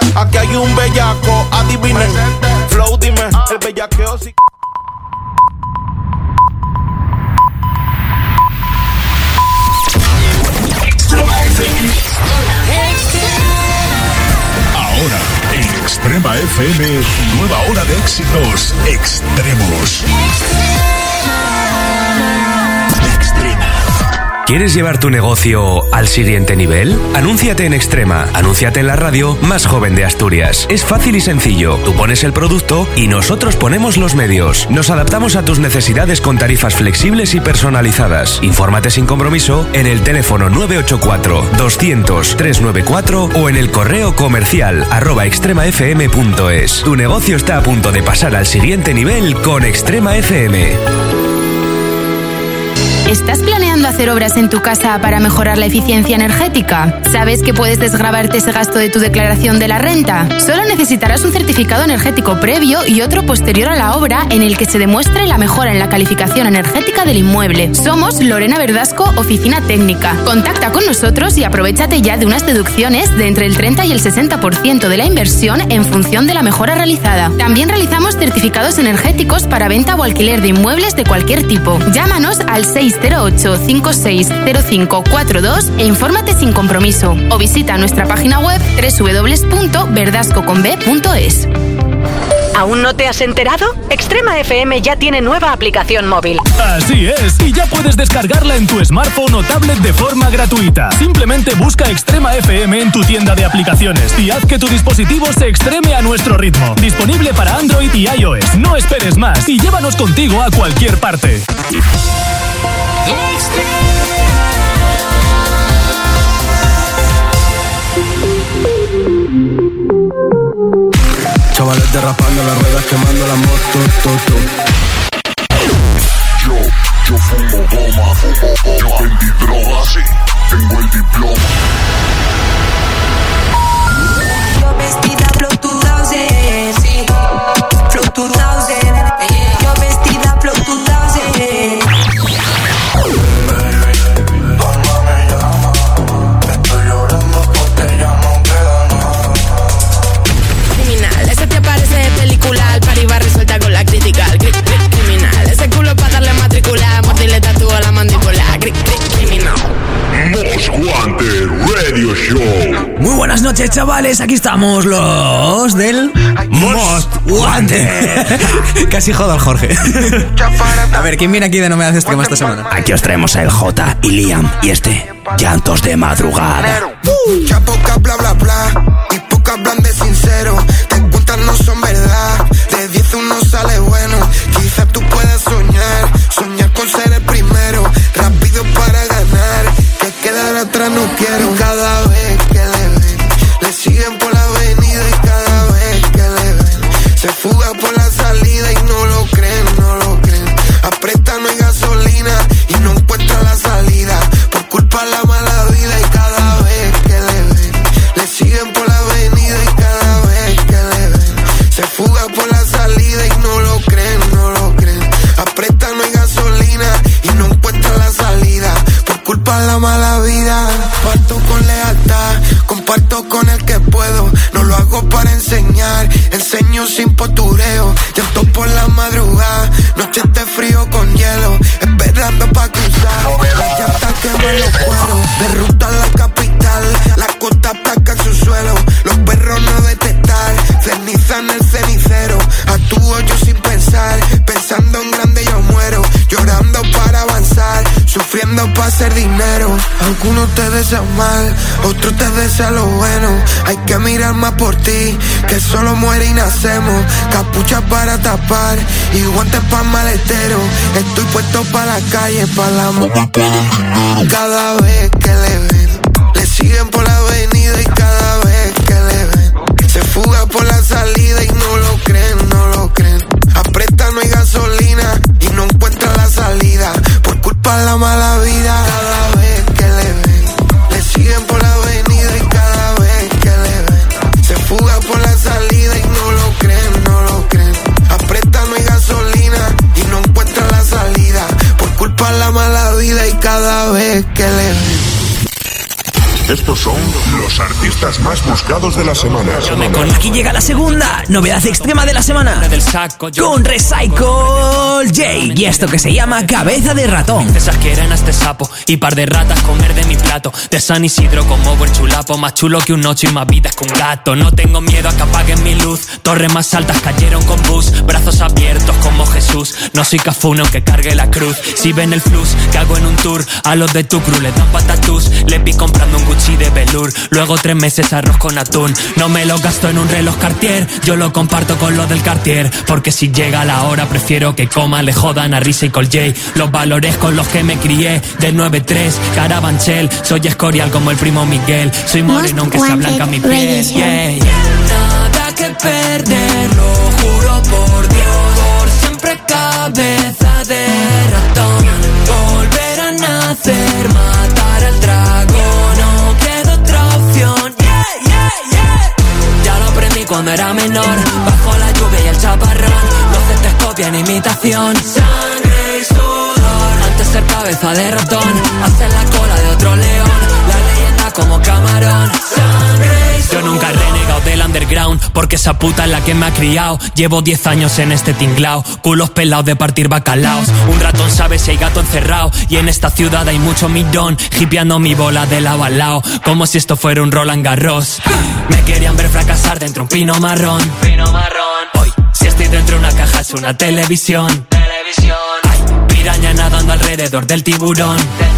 Aquí hay un bellaco, adivinen. Flow, dime, el bellaqueo sí. Ahora, en Extrema FM, nueva hora de éxitos extremos. ¿Quieres llevar tu negocio al siguiente nivel? Anúnciate en Extrema. Anúnciate en la radio más joven de Asturias. Es fácil y sencillo. Tú pones el producto y nosotros ponemos los medios. Nos adaptamos a tus necesidades con tarifas flexibles y personalizadas. Infórmate sin compromiso en el teléfono 984-200-394 o en el correo comercial @extremafm.es. Tu negocio está a punto de pasar al siguiente nivel con Extrema FM. ¿Estás planeando hacer obras en tu casa para mejorar la eficiencia energética? ¿Sabes que puedes desgravarte ese gasto de tu declaración de la renta? Solo necesitarás un certificado energético previo y otro posterior a la obra en el que se demuestre la mejora en la calificación energética del inmueble. Somos Lorena Verdasco, Oficina Técnica. Contacta con nosotros y aprovéchate ya de unas deducciones de entre el 30 y el 60% de la inversión en función de la mejora realizada. También realizamos certificados energéticos para venta o alquiler de inmuebles de cualquier tipo. Llámanos al 608-560542 e infórmate sin compromiso o visita nuestra página web www.verdascoconb.es. ¿Aún no te has enterado? Extrema FM ya tiene nueva aplicación móvil. Así es, y ya puedes descargarla en tu smartphone o tablet de forma gratuita. Simplemente busca Extrema FM en tu tienda de aplicaciones y haz que tu dispositivo se extreme a nuestro ritmo. Disponible para Android y iOS. No esperes más y llévanos contigo a cualquier parte. Chavales derrapando las ruedas, quemando la moto, Yo fumo goma, yo vendí droga, sí, tengo el diploma. Yo vestida Flow 2000, sí, Flow 2000, yo vestida Flow 2000. El party va resuelta con la crítica. Criminal, ese culo pa' darle matrícula. Mordirle tatúo a la mandíbula. Criminal. Most Wanted Radio Show. Muy buenas noches, chavales. Aquí estamos los del Most Wanted. Casi jodo al Jorge. A ver, ¿quién viene aquí de novedades extremas esta semana? Aquí os traemos a el J y Liam y Llantos de Madrugada. Ya poca bla bla bla y pocas hablan de sincero. Te cuentan no son verdad. De 10 uno sale bueno. Quizás tú puedas soñar con ser el primero. Rápido para ganar, que quedar atrás no quiero. Cada vez que le ven, le siguen por la avenida y cada vez que le ven, se fuga por la salida y no lo creen. Aprieta, no hay gasolina y no encuentra la salida por culpa de la mala vida y cada vez que le ven, le siguen por la avenida y cada vez que le ven, se fuga por la salida y no lo creen. Aprieta, no hay gasolina y no encuentra la salida por culpa de la mala vida. Parto con lealtad, comparto con el que puedo, no lo hago para enseñar, enseño sin postureo. Llanto por la madrugada, noches de frío con hielo, esperando pa' cruzar. Las llantas queman los cueros, de ruta a la capital, la costa placa en su suelo, los perros no detestar, ceniza en el cenicero. Actúo yo sin pensar, pensando en grande yo muero, llorando para avanzar, sufriendo para hacer dinero. Algunos te desean mal, otros te desean lo bueno. Hay que mirar más por ti, que solo muere y nacemos. Capucha para tapar y guantes para maletero. Estoy puesto para la calle, para la moda. Cada vez que le ven, le siguen por la avenida y cada vez que le ven, se fuga por la salida y no lo creen. Aprieta, no hay gasolina y no encuentra la salida por culpa de la mala vida. Cada vez que le ven, le siguen por la avenida y cada vez que le ven, se fuga por la salida y no lo creen. Aprieta, no hay gasolina y no encuentra la salida por culpa de la mala vida y cada vez que le ven. Estos son los artistas más buscados de la semana. Aquí llega la segunda novedad extrema de la semana con Recycle J y esto que se llama Cabeza de Ratón. Esas quieren a este sapo y par de ratas comer de mi plato. De San Isidro como buen chulapo, más chulo que un noche y más vidas que un gato. No tengo miedo a que apaguen mi luz. Torres más altas cayeron con bus, brazos abiertos como Jesús. No soy Cafune aunque cargue la cruz. Si ven el flux que hago en un tour, a los de tu crew les dan patatús. Les vi comprando un Gucci de velour, luego 3 meses arroz con atún. No me lo gasto en un reloj Cartier, yo lo comparto con los del Cartier. Porque si llega la hora prefiero que coman, le jodan a Risa y Col J. Los valores con los que me crié, del 9-3, Carabanchel. Soy escorial como el primo Miguel. Soy moreno aunque sea blanca mi piel, yeah. Nada que perder, lo juro por Dios. Por siempre cabeza de ratón. Volver a nacer, matar al dragón. No queda otra opción, yeah, yeah, yeah. Ya lo aprendí cuando era menor, bajo la lluvia y el chaparrón. Los estetoscopian imitación, sangre y sudor. Antes ser cabeza de ratón, hacer la cola de otro león. La leyenda como camarón, sangre y sudor. Yo nunca he renegado del underground, porque esa puta es la que me ha criado. Llevo 10 años en este tinglao, culos pelados de partir bacalaos. Un ratón sabe si hay gato encerrado, y en esta ciudad hay mucho millón, hipeando mi bola de lado al lado, como si esto fuera un Roland Garros. Me querían ver fracasar dentro un pino marrón. Hoy, si estoy dentro de una caja es una televisión. Ay, piraña nadando alrededor del tiburón.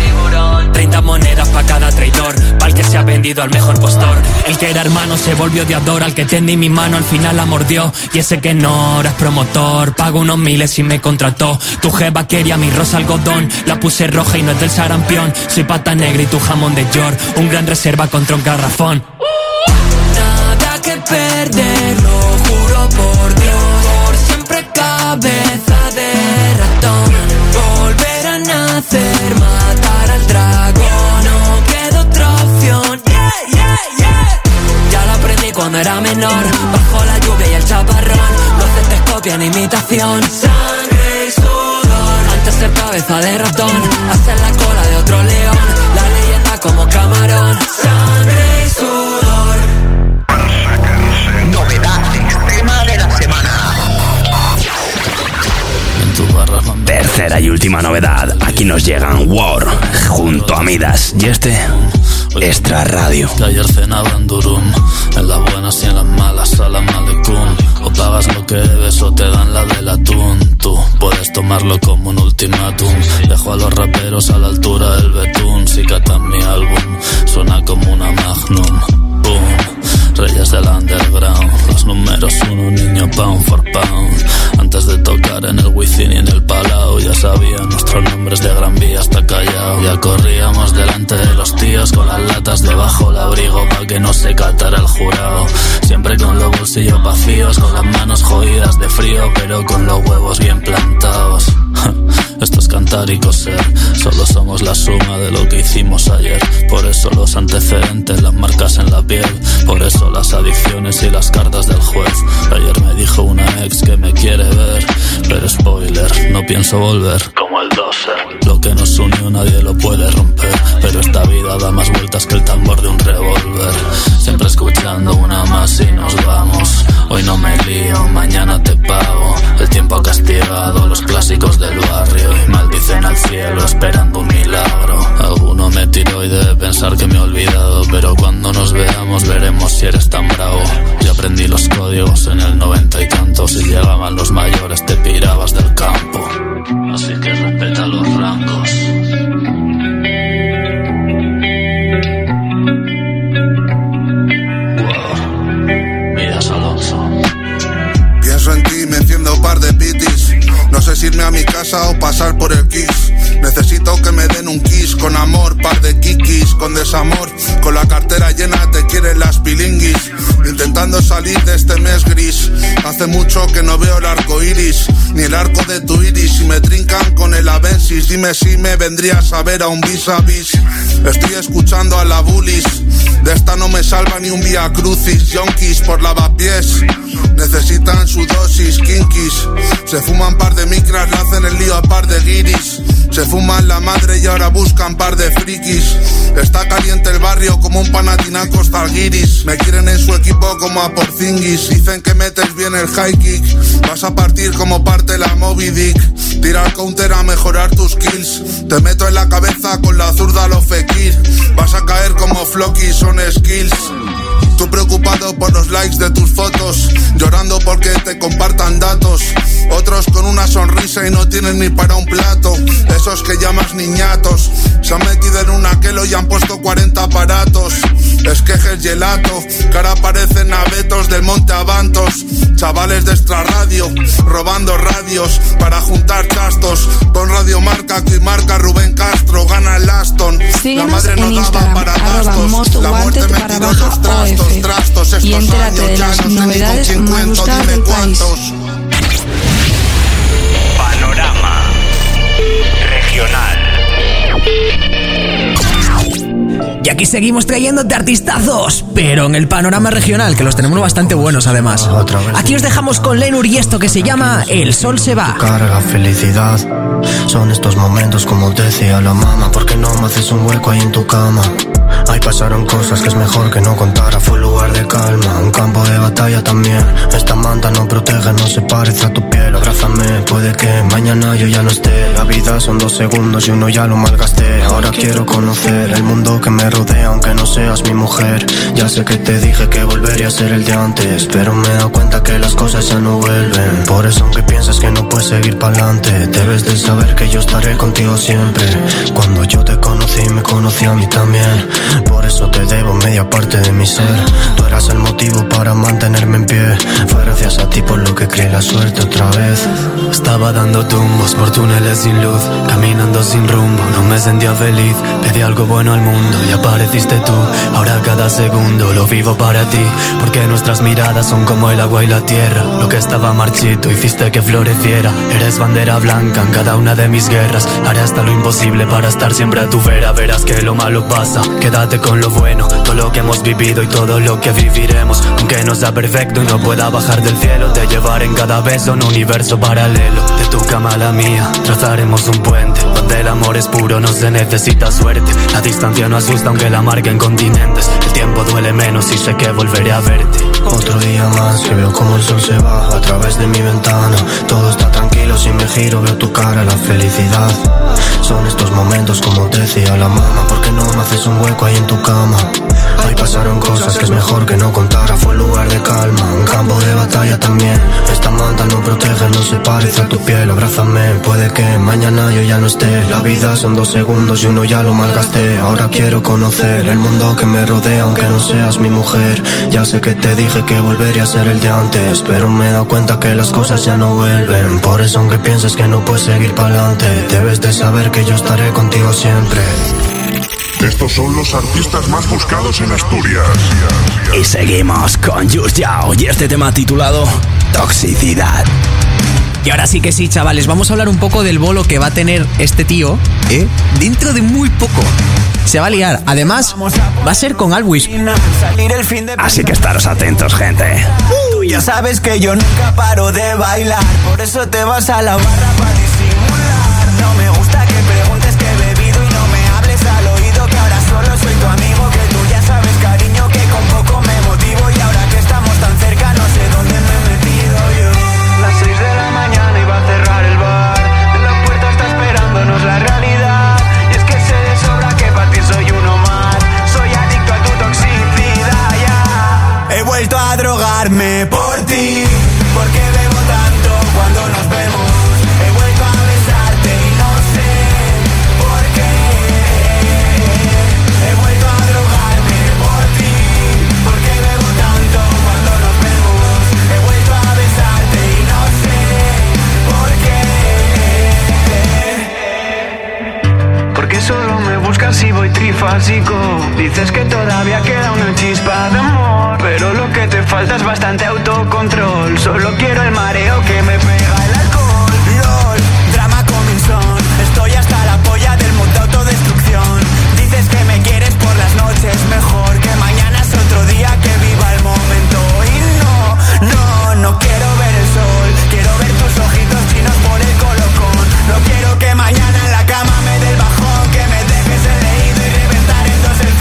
30 monedas pa' cada traidor, pa'l que se ha vendido al mejor postor. El que era hermano se volvió odiador, al que tendí mi mano al final la mordió. Y ese que no era promotor, pago unos miles y me contrató. Tu jeva quería mi rosa algodón, la puse roja y no es del sarampión. Soy pata negra y tu jamón de York, un gran reserva contra un garrafón. Nada que perder, lo juro por Dios. Por siempre cabeza de ratón. Volver a nacer, matar al dragón. No queda otra opción, yeah, yeah, yeah. Ya lo aprendí cuando era menor, bajo la lluvia y el chaparrón. Los estetoscopian imitación, sangre y sudor. Antes ser cabeza de ratón, hacer la cola de otro león. La leyenda como camarón, sangre y sudor. Novedad extrema de la semana. Tercera y última novedad. Aquí nos llegan War junto a Midas y este Extra Radio. Que ayer cenaba en Durum, en las buenas y en las malas, salam aleikum. O pagas lo que debes o te dan la del atún. Tú puedes tomarlo como un ultimátum. Dejo a los raperos a la altura del betún. Si catan mi álbum, suena como una magnum. Boom. Reyes del underground, los números 1, niño pound for pound. Antes de tocar en el Wizzing y en el Palau, ya sabían nuestros nombres de Gran Vía hasta Callao. Ya corríamos delante de los tíos con las latas debajo del abrigo pa' que no se catara el jurado. Siempre con los bolsillos vacíos, con las manos jodidas de frío, pero con los huevos bien plantados. Esto es cantar y coser, solo somos la suma de lo que hicimos ayer. Por eso los antecedentes, las marcas en la piel, por eso las adicciones y las cartas del juez. Ayer me dijo una ex que me quiere ver, pero spoiler, no pienso volver. Como el doser, lo que nos unió nadie lo puede romper, pero esta vida da más vueltas que el tambor de un revólver. Siempre escuchando una más y nos vamos. Hoy no me lío, mañana te pago. El tiempo ha castigado los clásicos del barrio y maldicen al cielo esperando un milagro. Alguno me tiró y debe pensar que me he olvidado, pero cuando nos veamos veremos si eres tan bravo. Yo aprendí los códigos en el 90 y tanto. Si llegaban los mayores te pirabas del campo, así que respeta los rangos. Pienso en ti, me enciendo par de pitis. No sé si irme a mi casa o pasar por el Kiss. Necesito que me den un kiss con amor, par de kikis con desamor. Con la cartera llena te quieren las pilinguis. Intentando salir de este mes gris. Hace mucho que no veo el arco iris, ni el arco de tu iris. Y me trincan con el Avensis. Dime si me vendrías a ver a un vis a vis. Estoy escuchando a la bullies. De esta no me salva ni un vía crucis. Yonkis por lavapiés necesitan su dosis, kinkis. Se fuman par de micras, le hacen el lío a par de guiris. Se fuman la madre y ahora buscan par de frikis. Está caliente el barrio como un Panathinaikos Zalgiris. Me quieren en su equipo como a Porzingis. Dicen que metes bien el high kick. Vas a partir como parte la Moby Dick. Tira al counter a mejorar tus kills. Te meto en la cabeza con la zurda lo Fekir. Vas a caer como Flocky, son skills. Tú preocupado por los likes de tus fotos, llorando porque te compartan datos. Otros con una sonrisa y no tienen ni para un plato. Esos que llamas niñatos se han metido en un aquelo y han puesto 40 aparatos. Esquejes gelato, que ahora parecen abetos del Monte Avantos. Chavales de extrarradio, robando radios para juntar chastos. Con Radio Marca, que marca Rubén Castro, gana el Aston. Síguenos la madre no en daba Instagram, para gastos. La muerte me tiró los trastos, estos y entérate años de ya las no sé ni con novedades quién más cuento, buscadas dime del país. cuántos. Panorama Regional. Y aquí seguimos trayéndote artistazos, pero en el panorama regional, que los tenemos bastante buenos además. Aquí os dejamos con Lenur y esto que se llama El Sol se va. Carga felicidad. Son estos momentos como decía la mamá. ¿Por qué no me haces un hueco ahí en tu cama? Ahí pasaron cosas que es mejor que no contara. Fue un lugar de calma, un campo de batalla también. Esta manta no protege, no se parece a tu piel. Abrázame, puede que mañana yo ya no esté. La vida son 2 segundos y uno ya lo malgasté. Ahora quiero conocer el mundo que me rodea, aunque no seas mi mujer. Ya sé que te dije que volvería a ser el de antes, pero me he dado cuenta que las cosas ya no vuelven. Por eso aunque piensas que no puedes seguir pa'lante, debes de saber que yo estaré contigo siempre. Cuando yo te conocí, me conocí a mí también. Por eso te debo media parte de mi ser. Tú eras el motivo para mantenerme en pie. Fue gracias a ti por lo que creí la suerte otra vez. Estaba dando tumbos por túneles sin luz, caminando sin rumbo, no me sentía feliz. Pedí algo bueno al mundo y apareciste tú. Ahora cada segundo lo vivo para ti, porque nuestras miradas son como el agua y la tierra. Lo que estaba marchito hiciste que floreciera. Eres bandera blanca en cada una de mis guerras. Haré hasta lo imposible para estar siempre a tu vera. Verás que lo malo pasa, quédate con lo bueno, todo lo que hemos vivido y todo lo que viviremos. Aunque no sea perfecto y no pueda bajar del cielo, te llevaré en cada beso un universo paralelo. De tu cama a la mía trazaremos un puente, donde el amor es puro, no se necesita suerte. La distancia no asusta aunque la marquen continentes. El tiempo duele menos y sé que volveré a verte. Otro día más que veo como el sol se va a través de mi ventana. Todo está tranquilo, si me giro veo tu cara, la felicidad. Son estos momentos como decía la mamá. ¿Por qué no me haces un hueco ahí en tu cama? Ahí pasaron cosas que es mejor que no contara. Fue un lugar de calma, un campo de batalla también. Esta manta no protege, no se parece a tu piel. Abrázame, puede que mañana yo ya no esté. La vida son 2 segundos y uno ya lo malgasté. Ahora quiero conocer el mundo que me rodea, aunque no seas mi mujer. Ya sé que te dije que volvería a ser el de antes, pero me he dado cuenta que las cosas ya no vuelven. Por eso aunque pienses que no puedes seguir pa'lante, debes de saber que yo estaré contigo siempre. Estos son los artistas más buscados en Asturias. Y seguimos con Just Yao y este tema titulado Toxicidad. Y ahora sí que sí, chavales, vamos a hablar un poco del bolo que va a tener este tío, dentro de muy poco. Se va a liar, además va a ser con Alwish. Así que estaros atentos, gente. Tú ya sabes que yo nunca paro de bailar, por eso te vas a la barra para disimular. No me gusta que preguntes que he bebido y no me hables al oído, que ahora solo soy tu amigo, que tú ya sabes, cariño, que con poco me motivo. Y ahora que estamos tan cerca no sé dónde me he metido yo. Las 6 de la mañana iba a cerrar el bar, en la puerta está esperándonos la realidad. Y es que sé de sobra que para ti soy uno más, soy adicto a tu toxicidad ya. He vuelto a drogarme por ti, porque bebo tanto cuando nos vemos. He vuelto a besarte y no sé por qué. He vuelto a drogarme por ti, porque bebo tanto cuando nos vemos. He vuelto a besarte y no sé por qué. Porque solo me buscas si voy trifásico. Dices que todavía queda una chispa de amor, pero lo que te falta es bastante autocontrol. Solo quiero el mareo que me pega el alcohol. LOL, drama coming soon. Estoy hasta la polla del mundo autodestrucción. Dices que me quieres por las noches, mejor que mañana es otro día, que viva el momento. Y no quiero ver el sol, quiero ver tus ojitos chinos por el colocón. No quiero que mañana en la cama me dé el bajón, que me dejes el leído y reventar entonces el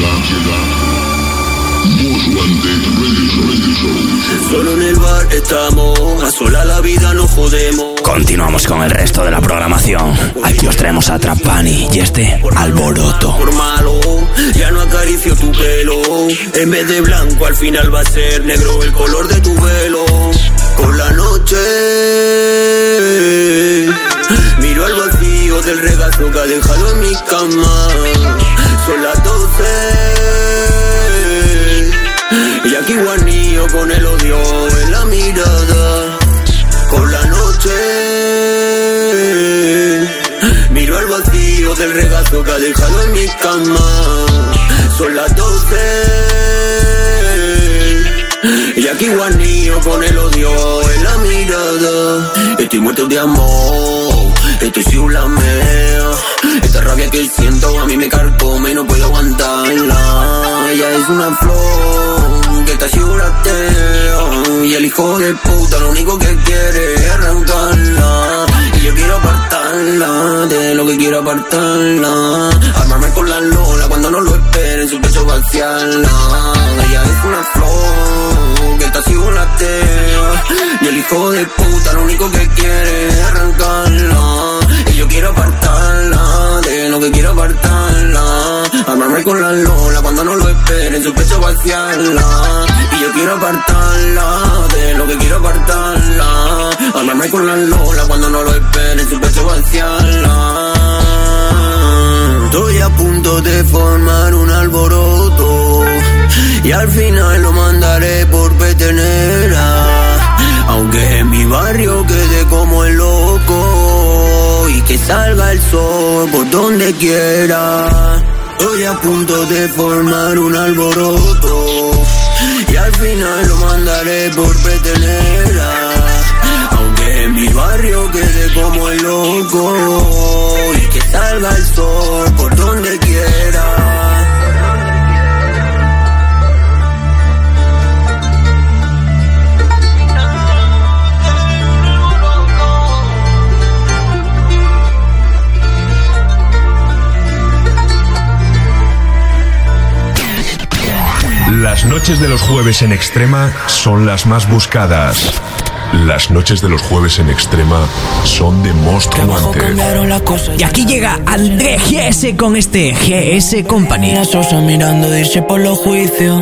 Solo en el bar estamos, a sola la vida nos jodemos. Continuamos con el resto de la programación. Aquí os traemos a Trapani y este Alboroto. Por malo, ya no acaricio tu pelo. En vez de blanco al final va a ser negro el color de tu velo. Por la noche miro al vacío del regazo que ha dejado en mi cama. Son las 12 y aquí guarnío con el odio en la mirada. Por la noche miro al vacío del regazo que ha dejado en mi cama. Son las 12 y aquí guarnío con el odio en la mirada. Estoy muerto de amor, estoy sin la mea. Esta rabia que siento a mí me carcome y no puedo aguantarla. Ella es una flor que está chiuratea y el hijo de puta lo único que quiere es arrancarla. Y yo quiero apartarla de lo que quiero apartarla. Armarme con la lola cuando no lo espere, en su pecho vaciarla. Ella es una flor que está chiuratea y el hijo de puta lo único que quiere es arrancarla. Y yo quiero apartarla de lo que quiero apartarla. Armarme con la lola cuando no lo espere, en su pecho vaciarla. Y yo quiero apartarla de lo que quiero apartarla. Armarme con la lola cuando no lo espere, en su pecho vaciarla. Estoy a punto de formar un alboroto y al final lo mandaré por petenera. Aunque en mi barrio quede como el loco y que salga el sol por donde quiera. Estoy a punto de formar un alboroto y al final lo mandaré por petenera. Aunque en mi barrio quede como el loco y que salga el sol por donde quiera. Las noches de los jueves en Extrema son las más buscadas. Las noches de los jueves en Extrema son de Most Wanted. Y aquí llega André GS con este GS Company. La sosa mirando dice por los juicios.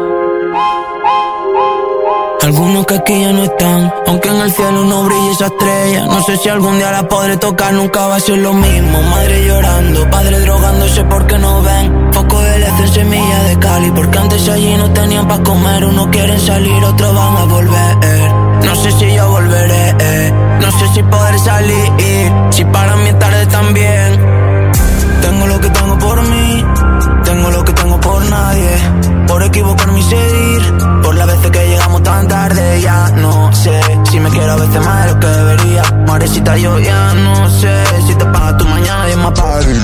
Algunos que aquí ya no están, aunque en el cielo no brille esa estrella. No sé si algún día la podré tocar, nunca va a ser lo mismo. Madre llorando, padre drogándose porque no ven. Foco de luz en Semilla de Cali, porque antes allí no tenían pa' comer. Unos quieren salir, otros van a volver. No sé si yo volveré, no sé si podré salir, si para mí es tarde también. Tengo lo que tengo por mí, tengo lo que tengo por nadie. Por equivocarme y seguir, por las veces que llegamos tan tarde. Ya no sé si me quiero a veces más de lo que debería. Marecita, yo ya no sé si te pagas tu mañana y es más tarde.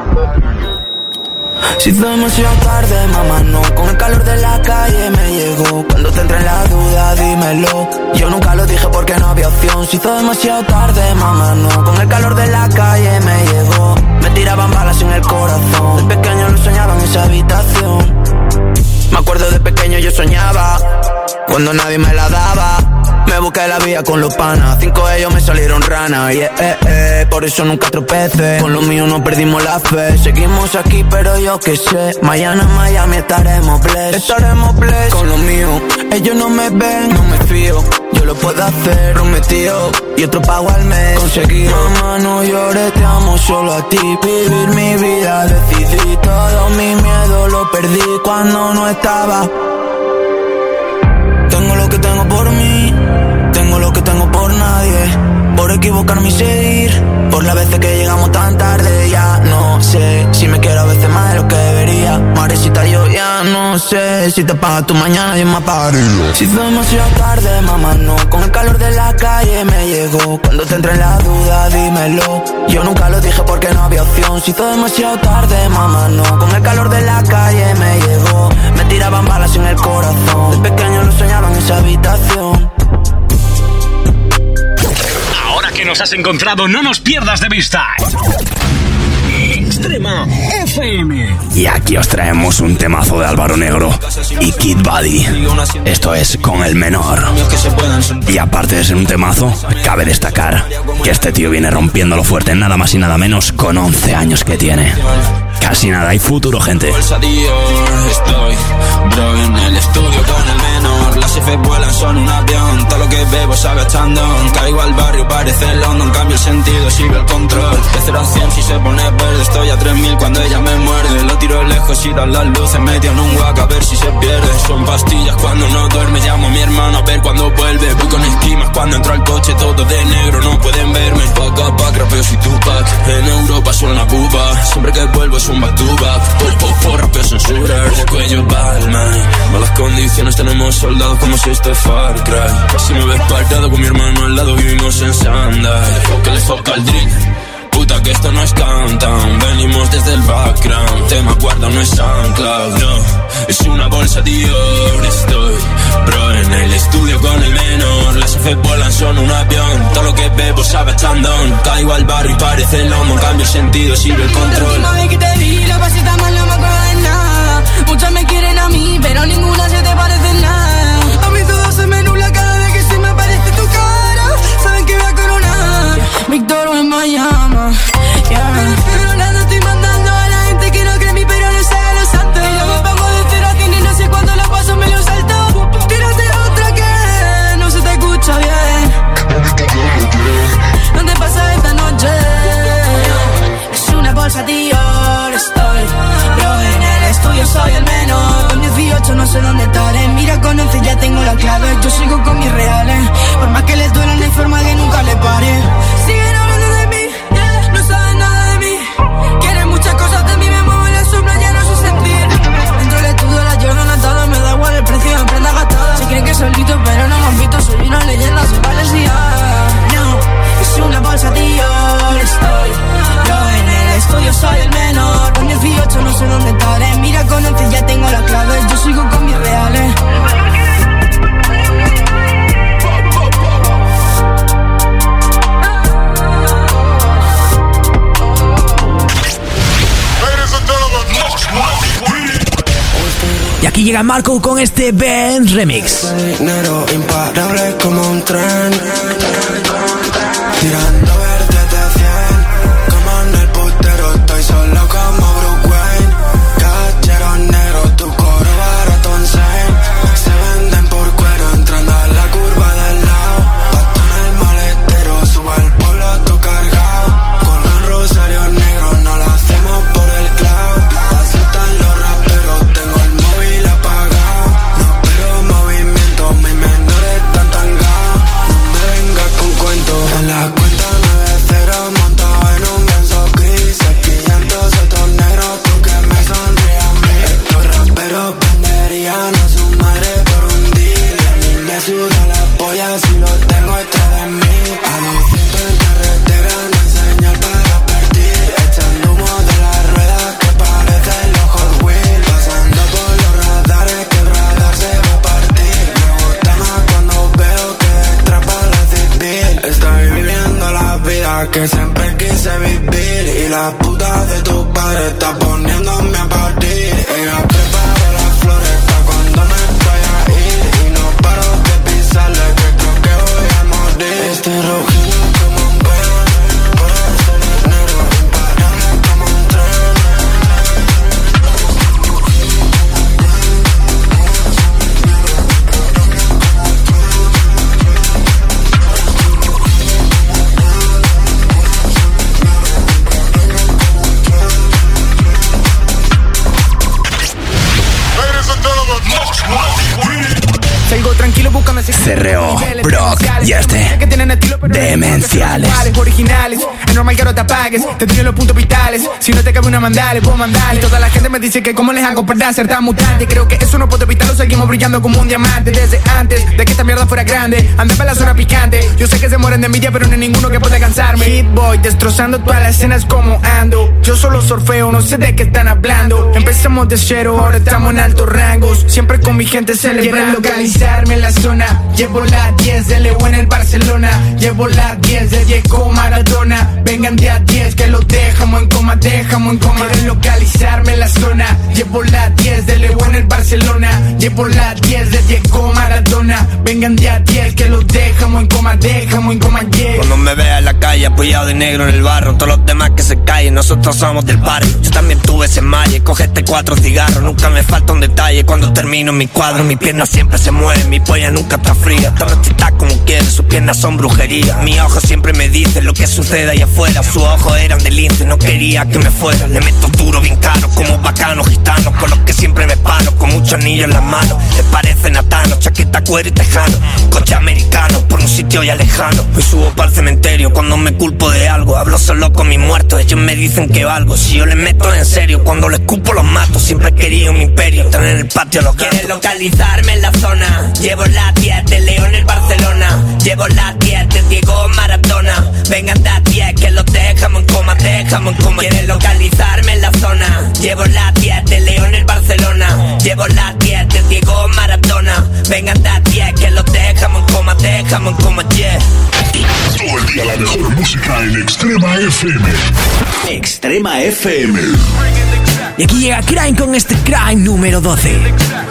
Si fue demasiado tarde, mamá, no. Con el calor de la calle me llegó. Cuando te entre en la duda, dímelo. Yo nunca lo dije porque no había opción. Si fue demasiado tarde, mamá, no. Con el calor de la calle me llegó. Me tiraban balas en el corazón. De pequeño lo soñaba en esa habitación. Me acuerdo de pequeño yo soñaba cuando nadie me la daba. Me busqué la vida con los panas, 5 de ellos me salieron ranas. Por eso nunca tropecé, con lo mío no perdimos la fe. Seguimos aquí pero yo qué sé, mañana en Miami estaremos blessed. Estaremos blessed con lo mío, ellos no me ven, no me fío. Yo lo puedo hacer, prometido, y otro pago al mes conseguido. Mamá no llores, te amo solo a ti. Vivir mi vida decidí, todo mi miedo lo perdí cuando no estaba. Tengo lo que tengo por mí, tengo lo que tengo por nadie. Por equivocarme y seguir, por las veces que llegamos tan tarde. Ya no sé si me quiero a veces más de lo que debería. Marecita, yo ya no sé si te pagas tu mañana y es más tarde. Si fue demasiado tarde, mamá, no. Con el calor de la calle me llegó. Cuando te entre en la duda, dímelo. Yo nunca lo dije porque no había opción. Si fue demasiado tarde, mamá, no. Con el calor de la calle me llegó. Me tiraban balas en el corazón. De pequeño lo soñaba en esa habitación. Ahora que nos has encontrado, no nos pierdas de vista. Extrema FM. Y aquí os traemos un temazo de Álvaro Negro y Kid Buddy. Esto es Con el Menor. Y aparte de ser un temazo, cabe destacar que este tío viene rompiéndolo fuerte, nada más y nada menos, con 11 años que tiene. Casi nada, hay futuro, gente. Estoy, bro, en el estudio con el menor. Las F vuelan, son un avión. Todo lo que bebo sabe a chandón. Caigo al barrio, parece London. Cambio el sentido, sigo el control. De 0 a 100 si se pone verde. Estoy a 3000 cuando ella me muerde. Lo tiro lejos y dan las luces. Metido en un guac a ver si se pierde. Son pastillas cuando no duerme. Llamo a mi hermano a ver cuando vuelve. Voy con esquimas cuando entro al coche. Todo de negro, no pueden verme. Pack a pack, rapeo soy Tupac. En Europa suena Cuba. Siempre que vuelvo es un back to back. Por rapeo censurar. De cuello Balmain. Malas condiciones, tenemos soldados como si esto es Far Cry. Si me ves parado con mi hermano al lado, vivimos en Sandai. Que le foca el drill. Puta que esto no es countdown. Venimos desde el background. Tema guarda, no es SoundCloud. No, es una bolsa Dior. Estoy, bro, en el estudio con el menor. Las F vuelan, son un avión. Todo lo que bebo sabe a chandón. Caigo al barrio y parece London. Cambio el sentido, sirve el control. La última vez que te vi, la pasita mal no me acuerdo de nada. Muchas me quieren a mí, pero ninguna se te parece en nada. A mí todo se me nubla cada vez que se me aparece tu cara. Saben que voy a coronar. Víctor en Miami, yeah. Pero nada estoy mandando a la gente que no cree en mí, pero no sabe los santos. Y yo me pongo de 0 a 100 y no sé cuándo la paso, me lo salto. Tírate otra que no se te escucha bien. ¿Dónde pasa esta noche? Es una bolsa, tío. Estoy, yo en el estudio soy el menor. Con 18 no sé dónde estaré. Mira, con 11 ya tengo la clave. Yo sigo con mis reales. Por más que les duela, no hay forma que nunca le pare. Siguen hablando de mí, no saben nada de mí. Quieren muchas cosas de mí, me muevo en la sombra, ya no sé sentir. Dentro del estudio la Jordan atada, me da igual el precio de prenda gastada. Se creen que solito, pero no me han visto, soy una leyenda, soy Valencia. No, es una bolsa, tío. Estoy, yo en el estudio soy el menor. Con 18 no sé dónde estaré. Mira, con 11 ya tengo la clave. Yo sigo con mis reales. Y aquí llega Marco con este Ben Remix. Dinero imparable como un tren. Tirando verde de 100. Como en el putero, estoy solo como Bruce Wayne. Cachero negro, tu coro barato en Sein. Se venden por cuero, entrando a la curva del lado. Pato en el maletero, subo el polo, tu cargado. Con el rosario negro, no lo hacemos por el cloud. Aceptan los raperos, tengo el móvil apagado. No espero movimiento, mis menores están tangados. No me vengas con cuentos. En la cuenta 9-0, montado en un benzo gris. 500 estos negros, tú que me sonríes a mí. Estos raperos venderían a su madre por un deal. A mí me suda la polla si lo tengo detrás de mí. A 200 en carretera, no hay señal para partir. Echando humo de las ruedas que parecen los Hot Wheels. Pasando por los radares que el radar se va a partir. Me gusta más cuando veo que atrapa la civil. Estoy viviendo la vida que siempre quise vivir. Y la puta de tu padre está poniéndome a partir. Ella prepara las flores pa' cuando me vaya a ir. Y no paro de pisarle que creo que voy a morir. Este rojillo como un peón. Por eso el dinero imparable como un tren. Salgo tranquilo, búscame Cerreo, Brock y este Demenciales. Originales, es normal que ahora te apagues. Te doy los puntos vitales. Si no te cabe una mandale, puedo mandarle. Toda la gente me dice que cómo les hago para ser tan mutante. Creo que eso no puedo evitarlo, seguimos brillando como un diamante. Desde antes de que esta mierda fuera grande, andaba en la zona picante. Yo sé que se mueren de envidia, pero no hay ninguno que pueda cansarme. Hit boy, destrozando todas las escenas como ando. Yo solo surfeo, no sé de qué están hablando. Empezamos de cero, ahora estamos en altos rangos. Siempre con mi gente celebrando. Quieren localizarme en la zona, zona. Llevo la 10 de Leo en el Barcelona. Llevo la 10 de Diego Maradona. Vengan de a 10 que lo dejamos en coma, dejamos en coma. Quieren localizarme en la zona. Llevo la 10 de Leo en el Barcelona. Llevo la 10 de Diego Maradona. Vengan de a 10 que lo dejamos en coma, dejamos en coma, yeah. Cuando me veas en la calle apoyado de negro en el barro, todos los demás que se callen, nosotros somos del barrio. Yo también tuve ese malle, cogete 4 cigarros. Nunca me falta un detalle cuando termino mi cuadro. Mi pierna siempre se mueve, mi polla nunca está fría. Esta noche está como quiere, sus piernas son brujería. Mis ojos siempre me dicen lo que sucede ahí afuera. Sus ojos eran de lince, no quería que me fuera. Le meto duro bien caro, como bacanos gitanos, con los que siempre me paro, con muchos anillos en las manos. Les parece natano, chaqueta, cuero y tejano. Coche americano, por un sitio ya lejano. Hoy subo para el cementerio cuando me culpo de algo. Hablo solo con mis muertos, ellos me dicen que valgo. Si yo les meto en serio, cuando les escupo los mato. Siempre he querido un imperio, tener en el patio los gatos. Quieren localizarme en la zona. Llevo la 10 de Leo en el Barcelona. Llevo la 10 de Diego Maradona. Vengan de a 10 que los dejamos en coma, dejamos en coma. Quieren localizarme en la zona. Llevo la 10 de Leo en el Barcelona. Llevo la 10 de Diego Maradona. Vengan de a 10 que los dejamos en coma, dejamos en coma, yeah. Todo el día la mejor música en Extrema FM. Extrema FM. Y aquí llega Crime con este Crime número 12.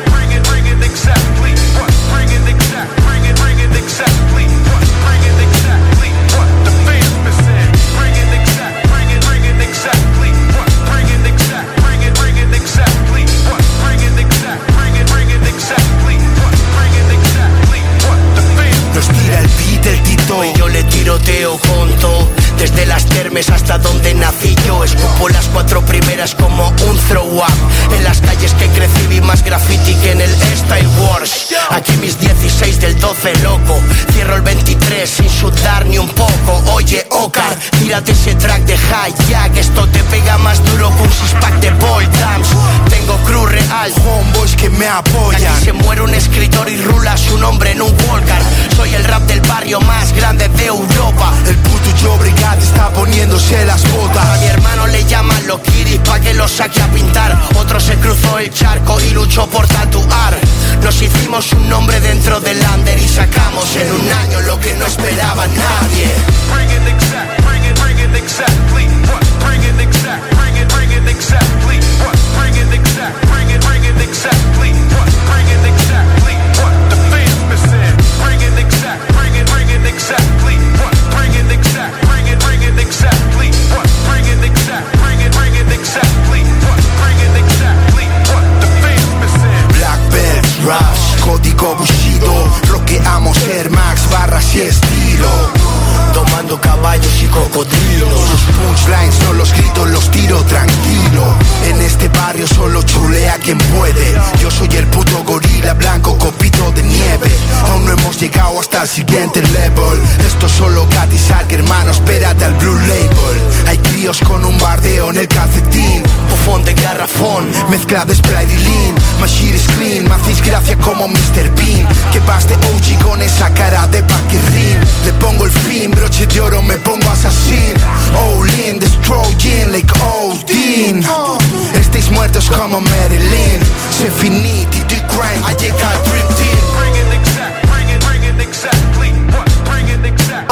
Nos tira el beat el Tito y yo le tiroteo junto. Desde las Termes hasta donde nací yo. Escupo las 4 primeras como un throw up. En las calles que crecí vi más graffiti que en el Style Wars. Aquí mis 16 del 12 loco. Cierro el 23 sin sudar ni un poco. Oye Ocar, tírate ese track de Hijack. Esto te pega más duro que un six-pack de Bolt Dams. Tengo crew real, homeboys que me apoyan. Aquí se muere un escritor y rula su nombre en un Walker. Soy el rap del barrio más grande de Europa. El puto Joe Brigade está poniéndose las botas. A mi hermano le llaman los Kiris pa' que lo saque a pintar. Otro se cruzó el charco y luchó por tatuar. Nos hicimos un nombre dentro del under y sacamos en un año lo que no esperaba nadie. Bring it exact, bring it exactly. Bring it exact, bring it exactly. Bring it exact, bring it exactly. Bring it exactly what the fans missing. Bring it exact, bring it exactly. Bring it exact, bring it exactly. Bring it exact, bring it exactly. Bring it exactly what the fans missing. Black Belt, Rush, código Bushido. Rockeamos Air Max, barras y estilo. Tomando caballos y cocodrilos. Los punchlines no los grito, los tiro tranquilo. En este barrio solo chulea quien puede. Yo soy el puto gorila blanco, copito de nieve. Aún no hemos llegado hasta el siguiente level. Esto es solo Katy Salk, hermano, espérate al Blue Label. Hay críos con un bardeo en el calcetín. Bufón de garrafón, mezcla de Sprite y Lean. My shit is clean, me hacéis gracia como Mr. Bean. Que vas de OG con esa cara de paquirrín. Le pongo el fin, broche de oro, me pongo asesín. All in, destroying like Odin. Estáis muertos como Marilyn. Se finiti, the crime, ha llegado el Dream Team. Bring it exact, bring it exactly. Bring it exact.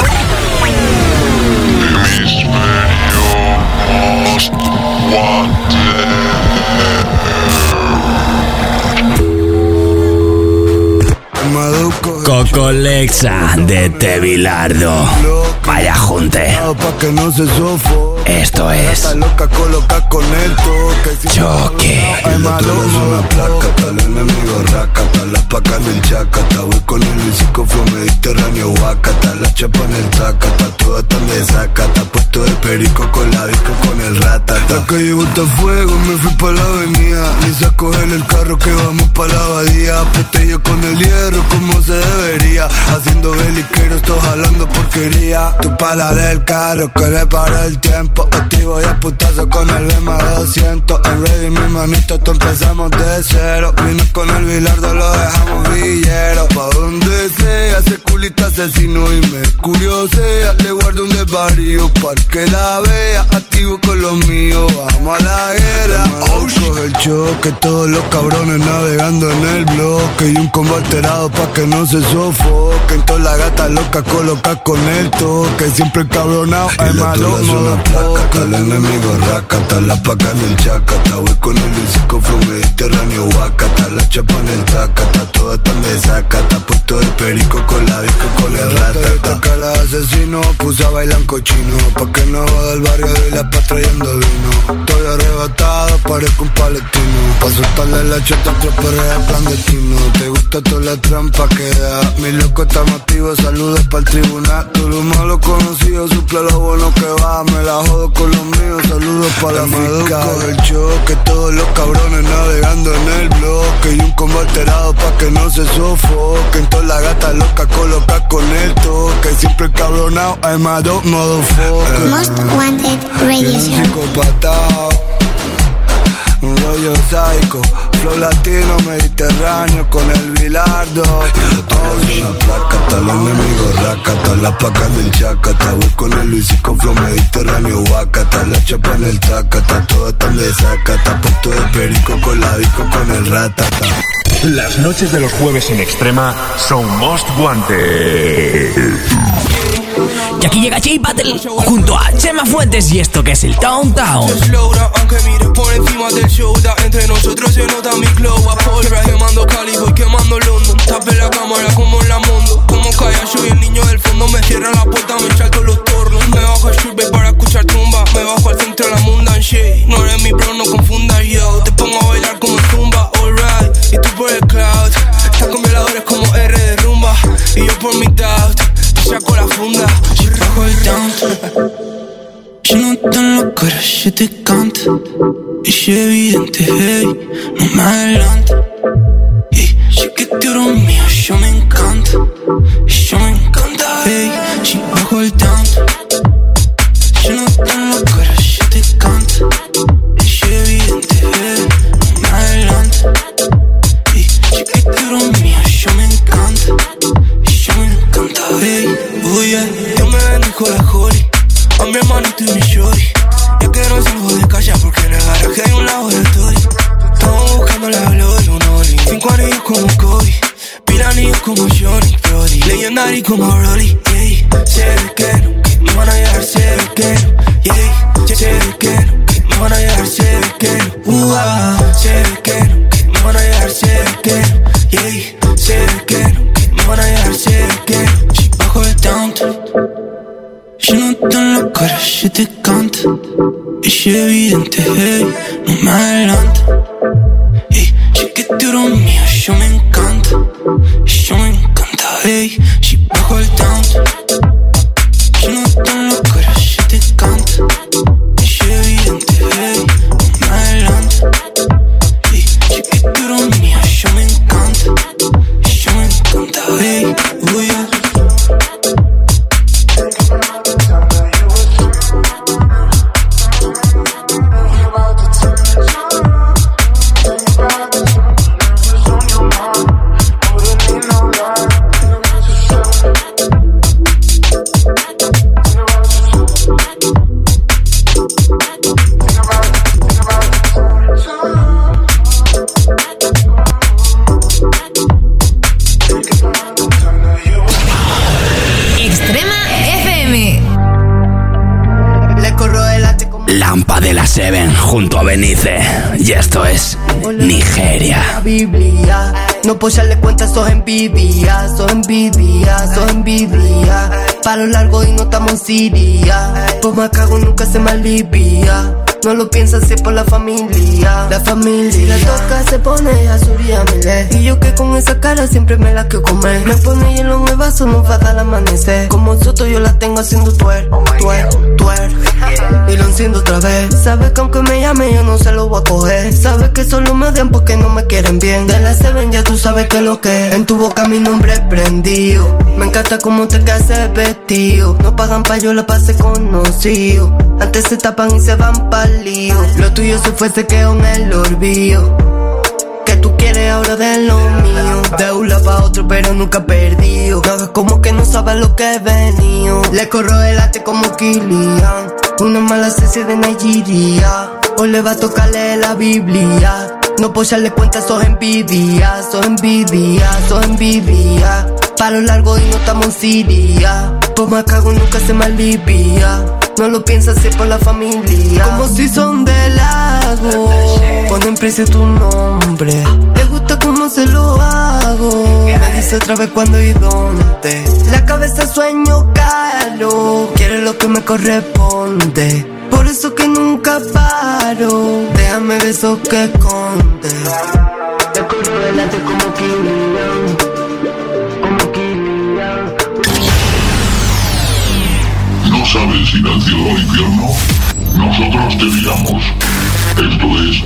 Most wanted. Coco Lexa de Tevilardo. Vaya junte. Esto es Choque. Una placa, tal enemigo racata, las pacas del chacata. Voy con el psicoflow mediterráneo, guacata. La chapa en el tacata, todas tan de zacata. Puesto de perico con la disco con el ratata. La calle bota fuego, me fui pa' la avenida. Lisa, coger el carro que vamos pa' la abadía. Apreté con el hierro como se debería. Haciendo beliqueros, todos jalando porquería. Tu pala del carro que le para el tiempo. Activo y a putazo con el BMA 200. En ready mi manito, tú empezamos de cero. Vino con el Bilardo, lo dejamos villero. Pa' donde sea se cuida. culista asesino y me curiosea. Le guardo un desvarío para que la vea. Activo con los míos, vamos a la guerra. Coge el choque, todos los cabrones navegando en el bloque. Y un combo alterado pa' que no se sofoquen. Todas las gatas locas colocadas con el toque. Siempre encabronado, hay malo, no placa. El enemigo racata, la paca en el chacata. Voy con el Luisico Flow Mediterráneo, guacata. La chapa en el tacata, todas están de sacata. Puesto de perico con la disco, con el ratata. Cala asesino, puse a bailar cochino. Pa' que no va del barrio de la paz trayendo vino. Estoy arrebatado, parezco un palestino. Pa' soltarle la chata, otro perrea clandestino. Te gusta toda la trampa que da. Mi loco está motivo, saludos pa'l tribunal. Tú lo malo conocido, suple lo bueno que va. Me la jodo con los míos, saludos pa' la maduca. El choque, todos los cabrones navegando en el bloque. Y un combo alterado pa' que no se sofoquen. Todas las gatas locas colocadas con el toque. Siempre cabronado, I'm a dog, motherfucker. Most Wanted Radio Show. Psicopatao, un rollo psycho, flow latino mediterráneo con el Bilardo. Una placa, tal enemigo racata, la paca del chacata. Voy con el Luisico Flow Mediterráneo, guacata. La chapa en el tacata, todas están de sacata. Puesto de perico con la disco con el ratata. Las noches de los jueves en Extrema son Most Wanted. Y aquí llega J Battle junto a Chema Fuentes y esto que es el Downtown. Aunque mires por encima del shoulder, entre nosotros se nota mi glow up. Siempre quemando Cali, voy quemando London. Tape la cámara como en la Mondo. Como calla, soy el niño del fondo. Me cierra la puerta, me salto los tornos. Me bajo al street para escuchar tumba. Me bajo al centro de la Mundan Shade. No eres mi bro, no confundas yo. Te pongo a bailar como zumba, alright. Y tú por el cloud. Estás con violadores como R de rumba. Y yo por mi doubt. Saco la funda, si bajo el down. Yo no tan la cara, yo te canto. Y si es evidente, hey, no me adelanto. Y sé que tú eres mío, yo me encanta. Y yo me encanta, hey, si bajo el down. Yo no tan la cara, yo te canto. Y si es evidente, hey, no me adelanto. Y sé que tú eres mío, yo me encanta. Hey, oh yeah, Dios me bendijo la Jolly. A mi hermanito y mi shorty. Ya que no salgo de casa porque en el garaje hay un laboratorio. Estamos buscando la gloria, un Oli. 5 anillos como Kobe, pila anillos como Johnny Brody. Legendary como Rolly, yeah. Sé que no, me van a llegar, sé que no, yeah. Sé que no, me van a llegar, sé que no, sé que no, me van a llegar, sé que no, yeah. Sé que no, me van a llegar, sé que no. Bajo el downtown, yo no te en la cara, yo te canto. Y si es evidente, hey, no me adelanto. Y sé que tú eres mío, yo me encanta. Y yo me encanta, hey, si bajo el downtown. Yo no te en la cara, yo te canto. Y si es evidente, hey, no me adelanto. Y sé que tú eres mío, yo me encanta. Y yo me encanta, hey, oh yeah. Lampa de la Seven junto a Benice. Y esto es Nigeria. Biblia, no puedo echarle cuentas, sos envidia, sos envidia, sos envidia. Palo largo y no estamos en Siria. Pues me cago, nunca se me alivia. No lo piensas, si por la familia. La familia, si la toca se pone azul y amele. Y yo que con esa cara siempre me la quiero comer. Me pone hielo en el vaso, nos va a dar amanecer. Como Soto yo la tengo haciendo twerk, twerk, twerk. Y lo enciendo otra vez. Sabes que aunque me llame yo no se lo voy a coger. Sabes que solo me odian porque no me quieren bien. De la Seven ya tú sabes que lo que es. En tu boca mi nombre es prendido. Me encanta cómo te quedas vestido. No pagan pa' yo la pase conocido. Antes se tapan y se van pa'l lío. Lo tuyo se fue, se quedó en el olvido. Que tú quieres ahora de lo mío. De un lado pa' otro otro pero nunca perdido. No hagas como que no sabes lo que he venido. Le corro el arte como Kylian, una mala ciencia de Nigeria. Hoy le va a tocarle la Biblia. No puedo echarle cuenta, sos envidia, sos envidia, sos envidia. Palo largo y no estamos en Siria. Pues me cago nunca se me alivia. No lo piensas si por la familia. Como si son del lago, ponen precio tu nombre. Le gusta cómo se lo hago. Me dice otra vez cuándo y dónde. La cabeza sueño caro, quiere lo que me corresponde. Por eso que nunca paro. Déjame besos que esconde. Te corro delante como Kylian, como Kylian. ¿No sabes ir al cielo o al infierno? Nosotros te guiamos. Esto es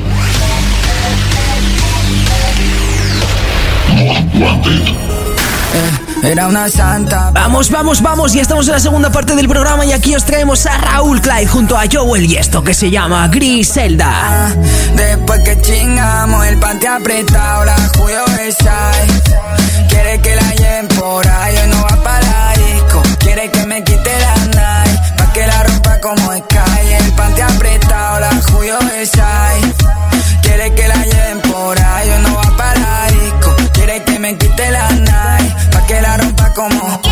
Most Wanted. Era una santa. Vamos, ya estamos en la segunda parte del programa y aquí os traemos a Raúl Clyde junto a Joel y esto que se llama Griselda. Después que chingamos el panty apretado, la Julio Besai. Quiere que la lleven por ahí, hoy no va para la disco. Quiere que me quite la night, pa' que la rompa como Sky. El panty apretado, la Julio Besai. Quiere que la lleven por ahí, hoy no va para la disco. Quiere que me quite la night, pa' que la rompa como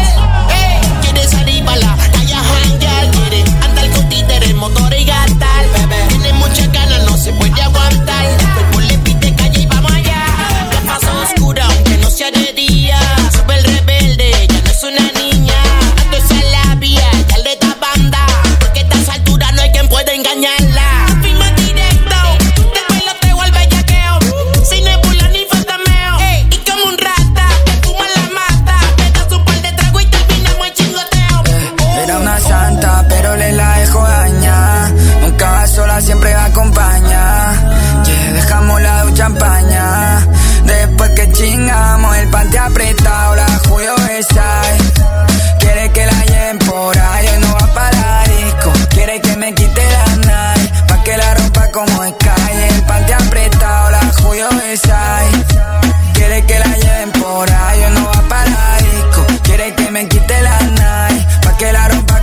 quiere salir pa' la calle a janguear, quiere andar con títeres, motor y gastar, bebé. Tiene muchas ganas, no se puede aguantar. Después le pide calle y vamos allá. Ya pasó oscura, aunque no sea de día. Súper rebelde, ya no es una niña. Ando esa la vía, ya le da banda. Porque a esta altura no hay quien pueda engañarla. Firma directo, del peloteo al bellaqueo. Sin nebula ni fantameo. Y como un rata, que fuma la mata. Me das un par de trago y terminamos en chingoteo. Era una santa, pero le la dejo dañar. Nunca va sola, siempre va acompañada. Yeah, dejamos la ducha en paña. Después que chingamos el panty apretado, la Julio Besai. Quiere que la lleven por ahí, hoy no va para la disco. Quiere que me quite la night, pa' que la rompa como Sky. El panty apretado, la Julio Besai. Quiere que la lleven por ahí, hoy no va para la disco. Quiere que me quite la night, pa' que la rompa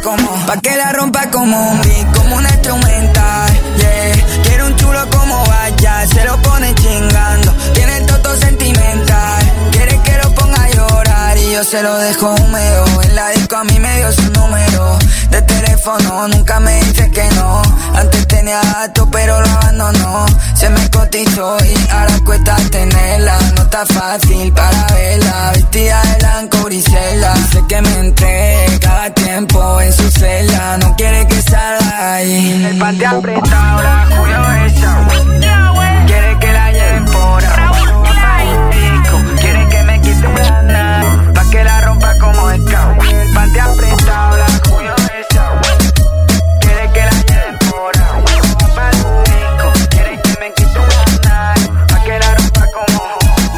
como un beat, como una instrumental. Yeah, quiero un chulo como vaya, se lo pone chingando. Tiene el toto sentimental, quiere que lo ponga a llorar y yo se lo dejo húmedo. En la disco a mí me dio su número de teléfono, nunca me dice que no. Antes tenía datos pero lo abandonó. Se me cotizó y ahora cuesta tenerla. No está fácil para verla, vestida de blanco Griselda. Dice que me entregue cada tiempo en su celda. No quiere que salga ahí. El panty apretado, la Julio Besai. Quiere que la lleven por ahí. Quiere que me quite la nada, pa' que la rompa como Sky. El panty apretado, la Julio Besai. Quiere que la lleven por ahí. Quiere que me quite la nada, pa' que la rompa como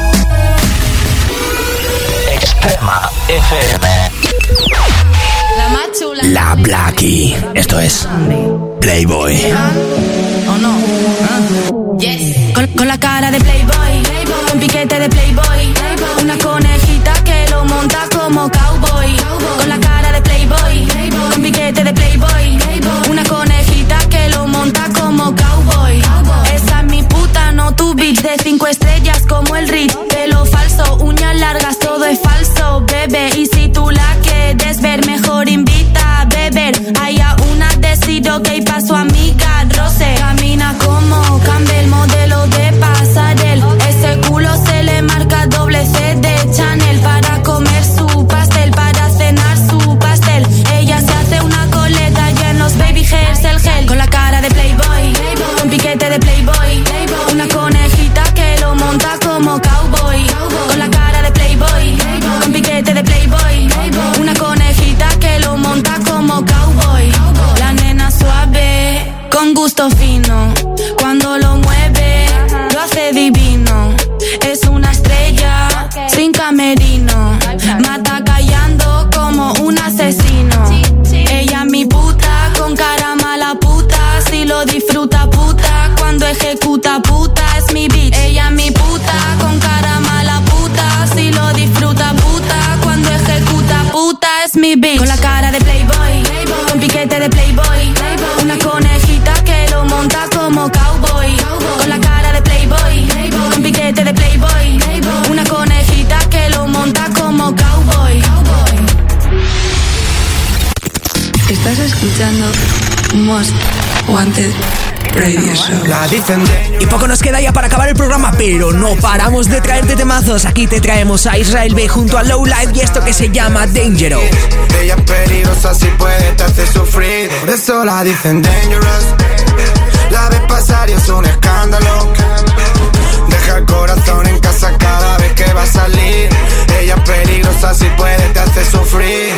Extrema FM. La más chula. La Blackie. Esto es Playboy. ¿O no? Yes. Con la cara de Playboy, con piquete de Playboy, una conejita que lo monta como cowboy. Con la cara de Playboy, con piquete de Playboy, una conejita que lo monta como cowboy. Esa es mi puta, no tu bitch de 5 estrellas como el Rich. Pelo falso, uñas largas, todo es falso, bebé. Y si tú la quieres ver, mejor invita a beber. Hay a una decido que hay pa' su amiga Rose. Camina como Campbell, modelo de pasarel. Ese culo se le marca doble C de Chanel. Para comer su pastel, para cenar su pastel. Ella se hace una coleta y en los baby hairs el gel. Con la cara de Playboy, con piquete de Playboy, una conejita que lo monta como cowboy. Con la cara de Playboy, con piquete de Playboy, una conejita que lo monta como cowboy. La nena suave, con gusto fino, cuando lo mueve, lo hace divino. Es una estrella, sin camerino, mata callando como un asesino. Ella mi puta, con cara mala puta, si lo disfruta puta, cuando ejecuta puta, es mi bitch. Ella mi puta, con cara es mi bitch. Con la cara de Playboy, con piquete de Playboy, una conejita que lo monta como cowboy. Con la cara de Playboy, con piquete de Playboy, una conejita que lo monta como cowboy. Estás escuchando Most Wanted Radio Show. Y poco nos queda ya para acabar el programa, pero no paramos de traerte temazos. Aquí te traemos a Israel B junto a Low Life y esto que se llama Dangerous. Ella es peligrosa, si puede te hace sufrir, por eso la dicen dangerous. La ves pasar y es un escándalo. Deja el corazón en casa cada vez que va a salir. Ella es peligrosa, si puede te hace sufrir.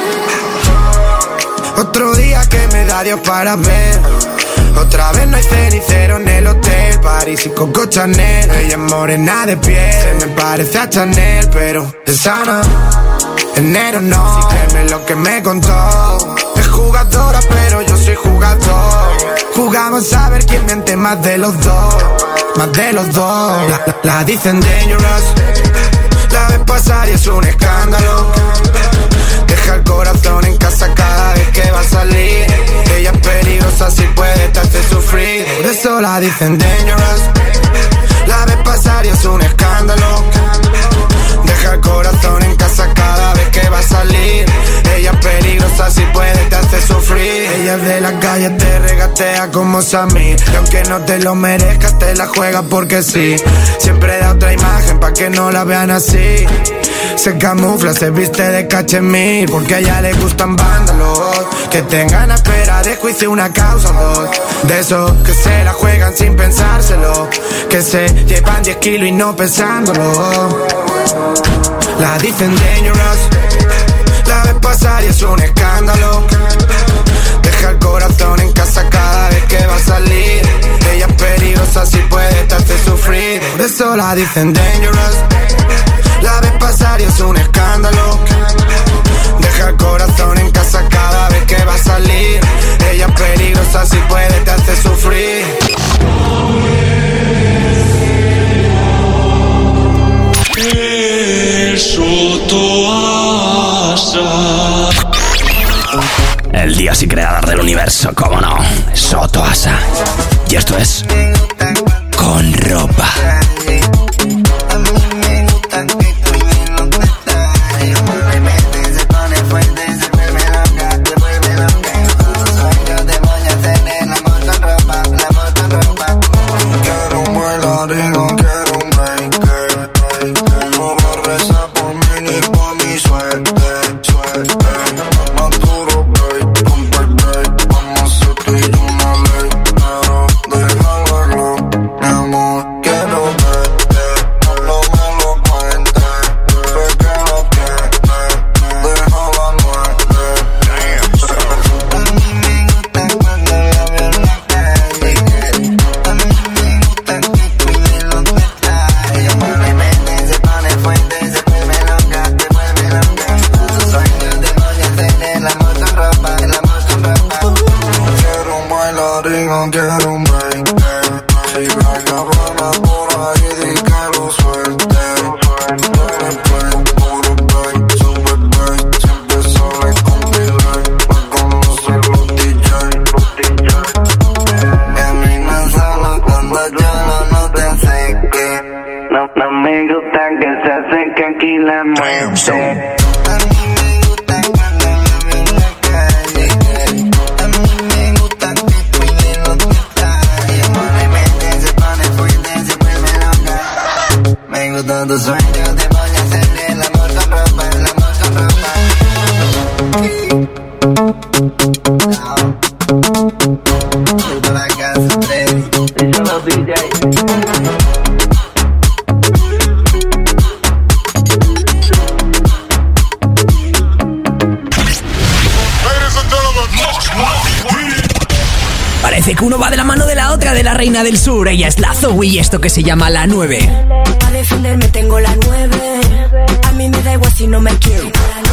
Otro día que me da Dios para ver. Otra vez no hay cenicero en el hotel. París y Coco Chanel. Ella es morena de piel, se me parece a Chanel, pero es sana. Enero no, si créeme lo que me contó. Es jugadora pero yo soy jugador. Jugamos a ver quién miente más de los dos. Más de los dos. La dicen dangerous. La ves pasar y es un escándalo. Deja el corazón en casa cada vez que va a salir. Ella es peligrosa, si puede te hace sufrir, por eso la dicen dangerous. La ves pasar y es un escándalo. Deja el corazón en casa cada vez que va a salir. Ella es peligrosa, si puede te hace sufrir. Ella es de la calle, te regatea como Samir. Y aunque no te lo merezcas, te la juega porque sí. Siempre da otra imagen pa' que no la vean así. Se camufla, se viste de cachemir, porque a ella le gustan vándalos que tengan a espera de juicio una causa o dos. De esos que se la juegan sin pensárselo, que se llevan 10 kilos y no pesándolo. La dicen dangerous. La ves pasar y es un escándalo. Deja el corazón en casa cada vez que va a salir. Ella es peligrosa, si puede te hace sufrir, por eso la dicen dangerous. La ves pasar y es un escándalo. Deja el corazón en casa cada vez que va a salir. Ella es peligrosa, si puede te hace sufrir. El dios y creador del universo, cómo no, Soto Asa. Y esto es Con Ropa. Parece que uno va de la mano de la otra, de la reina del sur. Ella es la Zoe y esto que se llama La 9. Para defenderme tengo la 9. A mí me da igual si no me quiere.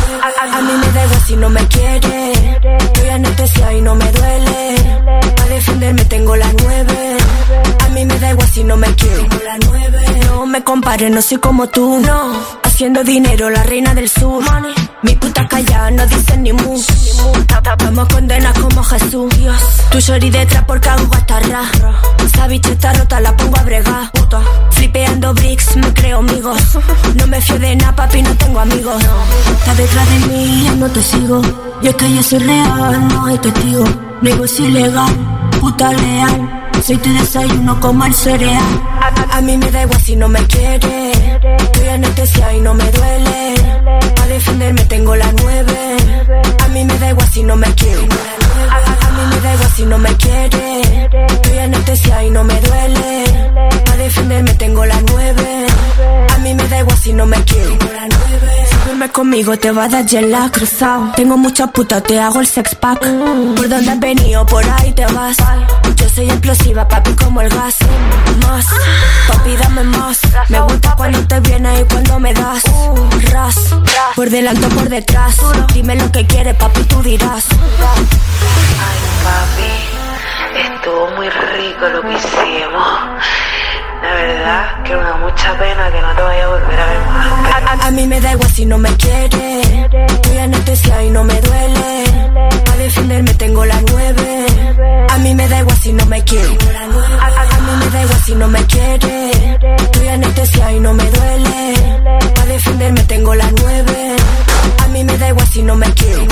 A mí me da igual si no me quiere. Estoy anestesia y no me duele. Para defenderme tengo la 9. A mí me da igual si no me quiere. No me compares, no soy como tú. No, haciendo dinero, la reina del sur. Mi puta callada, no dicen ni mu. Vamos condenas como Jesús. Tu shorty detrás porque hago guatarra. Esa bicha está rota, la pongo a bregar. Flipeando bricks, me creo amigos. No me fío de nada, papi, no tengo amigos. Estás detrás de mí, ya no te sigo. Yo es que yo soy real, no hay testigo. Negocio ilegal, puta leal. Soy tu desayuno como el cereal. A mí me da igual si no me quiere. Estoy anestesia y no me duele. Para defenderme tengo la 9. A mí me da igual si no me quiere. A mí me da igual si no me quiere. Estoy anestesia y no me duele. Para defenderme tengo la 9. A mí me da igual si no me quiere. Si duermes conmigo te va a dar jet cruzado. Tengo mucha puta, te hago el sex pack. Por donde has venido, por ahí te vas. Yo soy explosiva, papi, como el gas. Más, papi, dame más. Me gusta cuando te vienes y cuando me das. Ras, por delante o por detrás. Dime lo que quieres, papi, tú dirás. Ay, papi, estuvo muy rico lo que hicimos. La verdad que me da mucha pena que no te vaya a volver a ver más. A mí me da igual si no me quiere. Estoy anestesia y no me duele. Para defenderme tengo la 9. A mí me da igual si no me quiere. A mí me da igual si no me quiere. Estoy anestesia y no me duele. Para defenderme tengo la 9. A mí me da igual si no me quiere.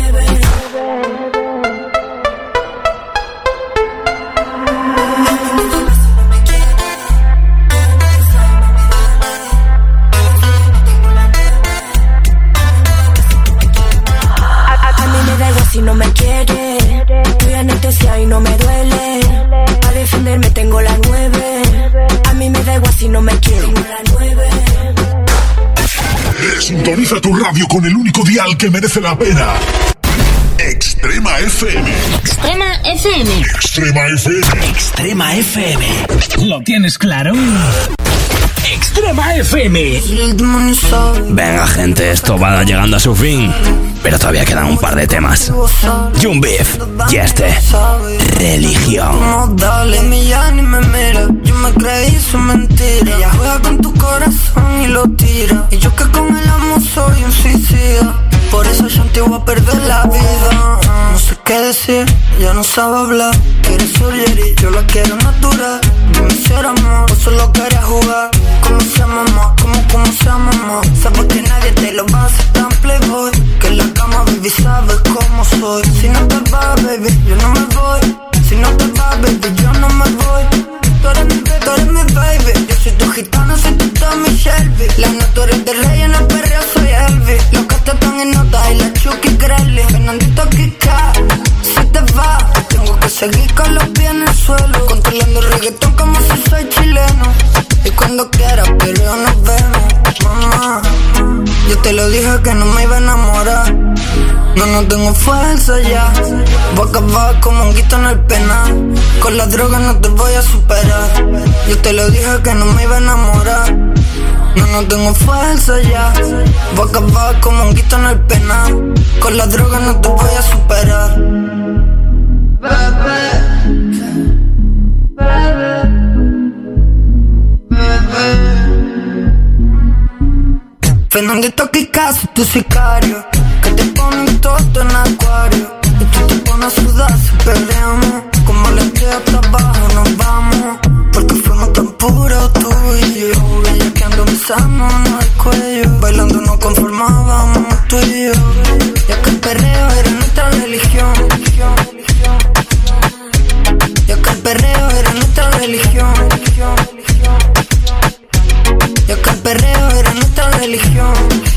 Si no me quiere, estoy anestesia y no me duele. Para defenderme tengo la 9. A mí me da igual si no me quiere. Sintoniza tu radio con el único dial que merece la pena. Extrema FM. Extrema FM. Extrema FM. Extrema FM. ¿Lo tienes claro? Extrema FM. Venga, gente, esto va llegando a su fin, pero todavía quedan un par de temas. Young Beef y este, Religión. No, dale, mi ya ni me mira. Yo me creí su mentira. Ella juega con tu corazón y lo tira. Y yo que con el amor soy un suicida. Por eso yo te voy a perder la vida. No sé qué decir, ya no sabe hablar. Quiere surgery, yo la quiero natural. Dime si era amor o solo quería jugar. ¿Cómo se llama? ¿Cómo se llama? Sabes que nadie te lo va a hacer tan playboy. Que en la cama, baby, sabes cómo soy. Si no te va, baby, yo no me voy. Si no te va, baby, yo no me voy. Tú eres mi baby. Yo soy tu gitana, soy tu Tommy Shelby. La nota eres de rey, en el perreo soy Elvis. Los que te están en nota y la Chucky Grelly. Fernandito Kika, si te va, tengo que seguir con los pies en el suelo. Controlando el reggaetón como si soy chileno. Y cuando quieras, pero nos vemos, mamá. Yo te lo dije que no me iba a enamorar. No tengo fuerza ya. Voy a acabar como un guito en el penal. Con la droga no te voy a superar. Yo te lo dije que no me iba a enamorar. No tengo fuerza ya. Voy a acabar como un guito en el penal. Con la droga no te voy a superar. Fernandito Kikazo, tu sicario, que te ponen todo en acuario. Y tú te pones a sudar si peleamos. Como la estrella hasta abajo nos vamos. Porque fuimos tan puros tú y yo. Bellaqueando besándonos el cuello. Bailando nos conformábamos tú y yo. Ya que el perreo era nuestra religión. Ya que el perreo era nuestra religión. Ya que el perreo era nuestra religión.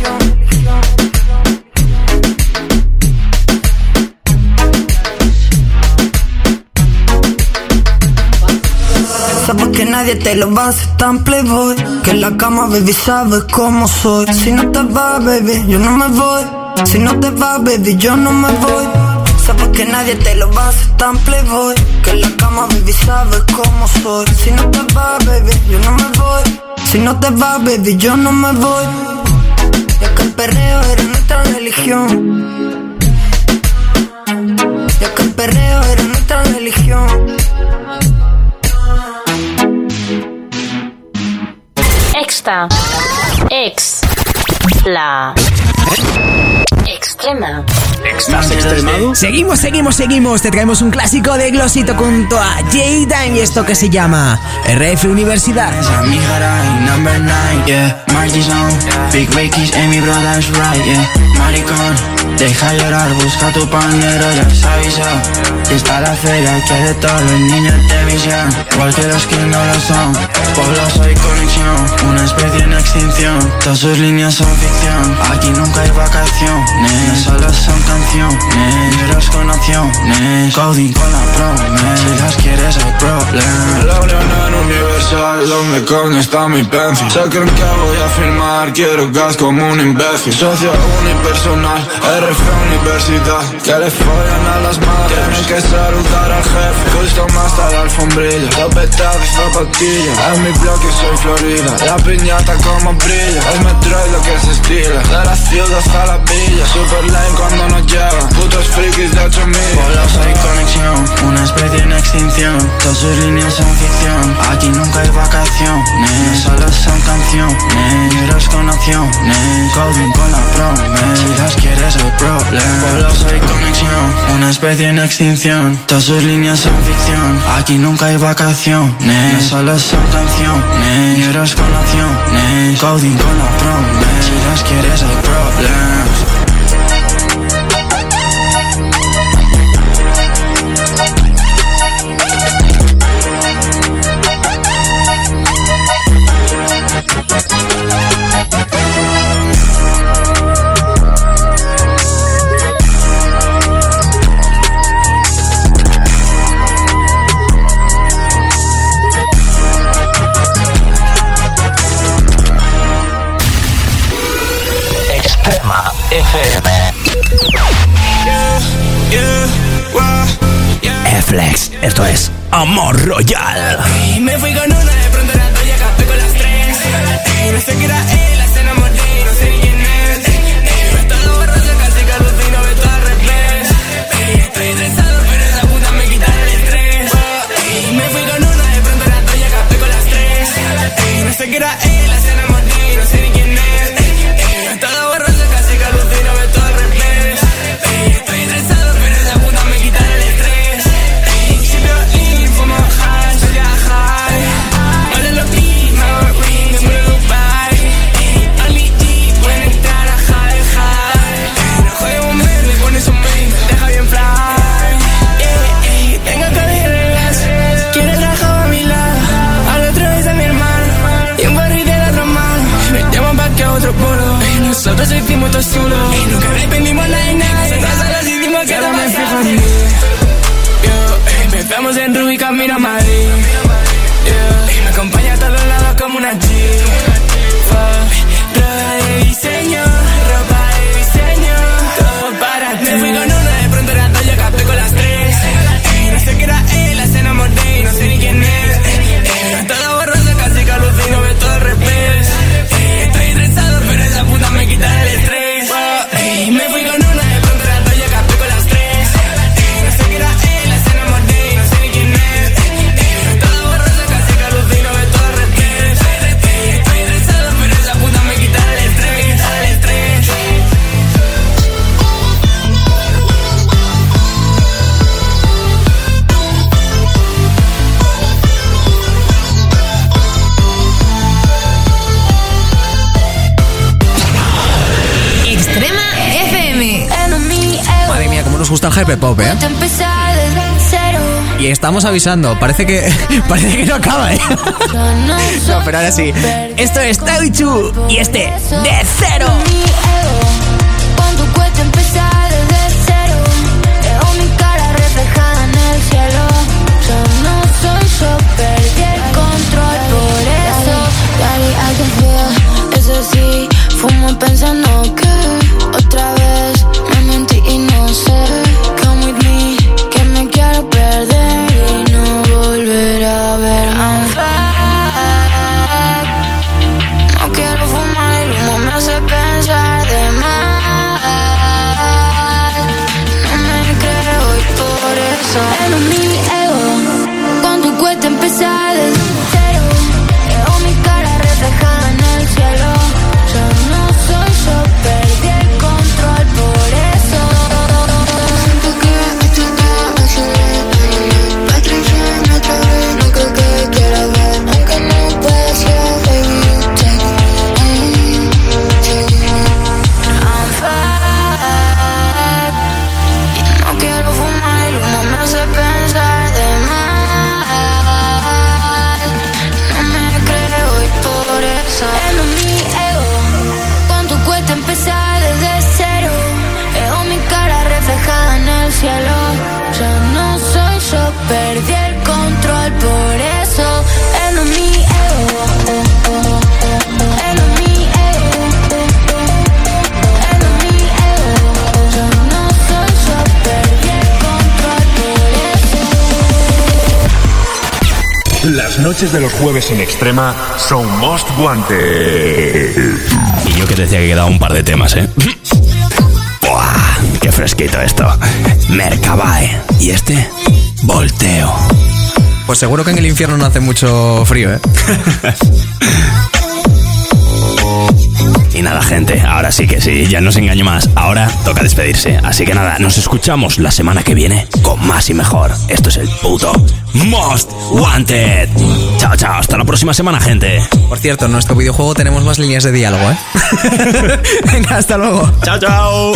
Sabes que nadie te lo va a hacer tan playboy. Que en la cama, baby, sabes cómo soy. Si no te va, baby, yo no me voy. Si no te va, baby, yo no me voy. Sabes que nadie te lo va a hacer tan playboy. Que en la cama, baby, sabes cómo soy. Si no te va, baby, yo no me voy. Si no te va, baby, yo no me voy. Ya que el perreo era nuestra religión. Ya que el perreo era nuestra religión. Extra. Ex. La Extrema. ¿Estás extremado? Seguimos. Te traemos un clásico de Glosito junto a Jaydan y esto que se llama RF Universidad. Big Ricky's en mi brother's right, yeah. Maricón, deja llorar, busca tu pandero, ya se avisó. Que está la feria, que de todos los niños de visión. Igual que los que no lo son. Pueblo soy conexión, una especie en extinción. Todas sus líneas son ficción, aquí nunca hay vacaciones. Solo son canciones, lloros con opciones. Coding con la pro, si las quieres hay problema. La Leonel Universal, donde coño está mi pencil. Se creen que voy a filmar, quiero gas como un imbécil. Socio unipersonal, RF Universidad. Que le follan a las madres, tienen que saludar al jefe. Custom hasta la alfombrilla, topetado y zapatilla. En mi bloque soy Florida, la piñata como brilla. El metro es lo que se estila, de la ciudad hasta la villa. Super lane cuando nos llevan, putos frikis de 8000. Pueblo soy conexión, una especie en extinción. Todas sus líneas son ficción, aquí nunca hay vacaciones. Solo son canciones, lloros con opciones. Coding con la promesa, si las quieres hay problema. Pueblo soy conexión, una especie en extinción. Todas sus líneas son ficción, aquí nunca hay vacaciones. Solo son canciones, lloros con opciones. Coding con la promesa, si las quieres hay problemas. Flex, esto es Amor Royal. Me fui con una, de pronto la doy, acabé con las tres. No sé qué era él, las enamoré, no sé ni quién es. Me estaba borracho, casi que alucino, ve todo al revés. Estoy estresado, pero esa puta me quita el estrés. Me fui con una, de pronto la doy, acabé con las tres. No sé qué era él, las enamoré, no sé ni quién es. Me estaba borracho, casi que alucino, ve todo al revés. Estoy estresado, pero esa puta me quita el estrés. Nosotros hicimos todo solo y nunca dependimos de nadie. Nosotros hicimos que ahora me fijo en mí. Empezamos en Rubí, camino a Madrid. Y me acompaña a todos lados como una G. Ropa de diseño, ropa de diseño, todo para ti. Me fui con una, de pronto era todo, yo capté con las tres. No sé qué era él, las enamoré, no sé ni quién es. Todo borroso, casi que alucino, ve todo al revés. Estoy estresado, pero esa puta me quita el estrés. Me fui con una, de pronto era todo, yo capté con las tres. No sé qué era él, las enamoré, no sé ni quién es. Todo borroso, casi que alucino, ve todo al revés. Estoy estresado, pero esa puta me quita el estrés, el estrés. Extrema FM. Madre mía, cómo nos gusta el hyperpop, ¿eh? Y estamos avisando, parece que no acaba, ¿eh? No, pero ahora sí. Esto es Tauchu y este de cero. Cuando cuesta empezar desde cero, veo mi cara reflejada en el cielo. Yo no soy yo, perdí el control, por eso Daddy, I can feel. Eso sí, fumo pensando que otra vez me mentí y no sé. Come with me, que me quiero perder y no volver a ver. I'm fine. No quiero fumar, el humo me hace pensar de más. No me creo y por eso pero mi ego, cuando cuesta empezar desde cero, veo mi cara reflejada en el cielo. Yo no soy cielo. Ya no soy yo, perdí el control, por eso no mi ego, no mi ego, no mi ego. Ya no soy yo, perdí el control, por eso. Las noches de los jueves en Extrema son Most Wanted. Y yo que te decía que quedaba un par de temas, ¡Buah! ¡Qué fresquito esto! Mercabae. Y este, Volteo. Pues seguro que en el infierno no hace mucho frío, Y nada, gente, ahora sí que sí, ya no os engaño más. Ahora toca despedirse. Así que nada, nos escuchamos la semana que viene con más y mejor. Esto es el puto Most Wanted. Chao, chao, hasta la próxima semana, gente. Por cierto, en nuestro videojuego tenemos más líneas de diálogo, Venga, hasta luego. Chao, chao.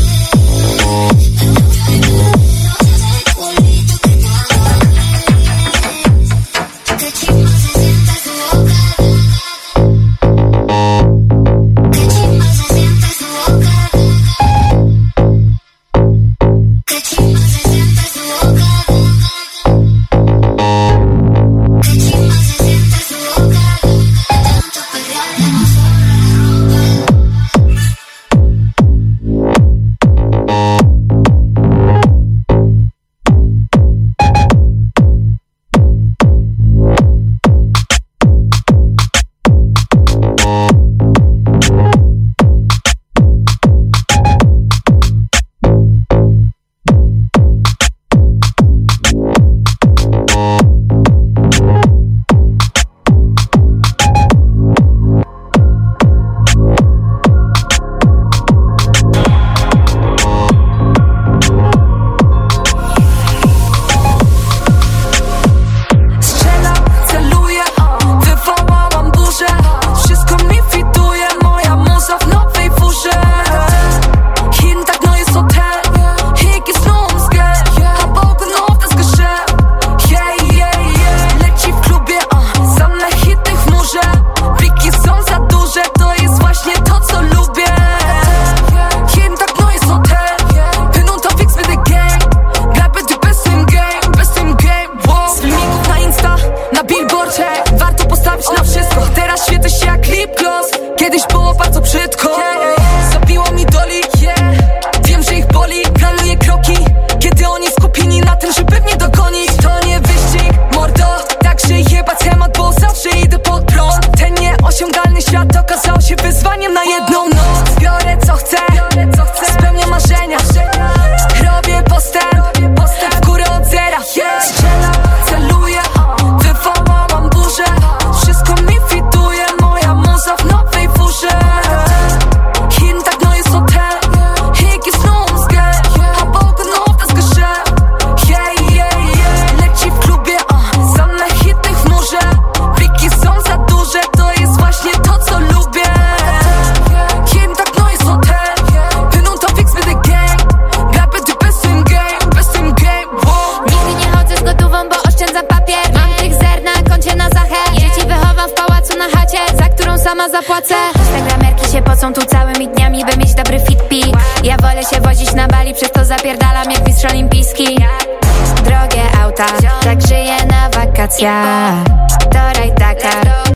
Zapłacę. Instagramerki się pocą tu całymi dniami, by mieć dobry fit pic. Ja wolę się wozić na Bali, przez to zapierdalam jak mistrz olimpijski. Drogie auta, tak żyję na wakacjach. Do Rajdaka